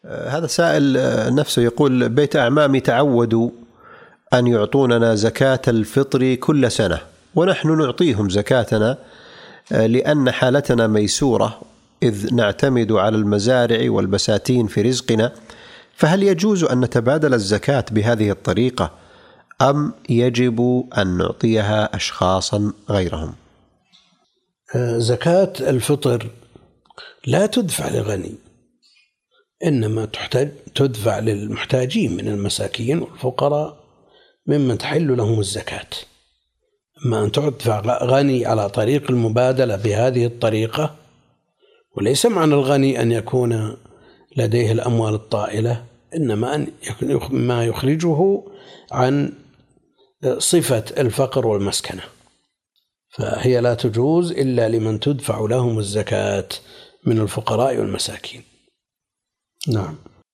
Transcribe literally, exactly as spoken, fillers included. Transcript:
هذا سائل نفسه يقول: بيت أعمامي تعودوا أن يعطوننا زكاة الفطر كل سنة، ونحن نعطيهم زكاتنا لأن حالتنا ميسورة، إذ نعتمد على المزارع والبساتين في رزقنا، فهل يجوز أن نتبادل الزكاة بهذه الطريقة أم يجب أن نعطيها أشخاصا غيرهم؟ زكاة الفطر لا تدفع لغني، إنما تحتاج تدفع للمحتاجين من المساكين والفقراء ممن تحل لهم الزكاة. أما أن تدفع غني على طريق المبادلة بهذه الطريقة، وليس معنى الغني أن يكون لديه الأموال الطائلة، إنما أن ما يخرجه عن صفة الفقر والمسكنة، فهي لا تجوز إلا لمن تدفع لهم الزكاة من الفقراء والمساكين. نعم.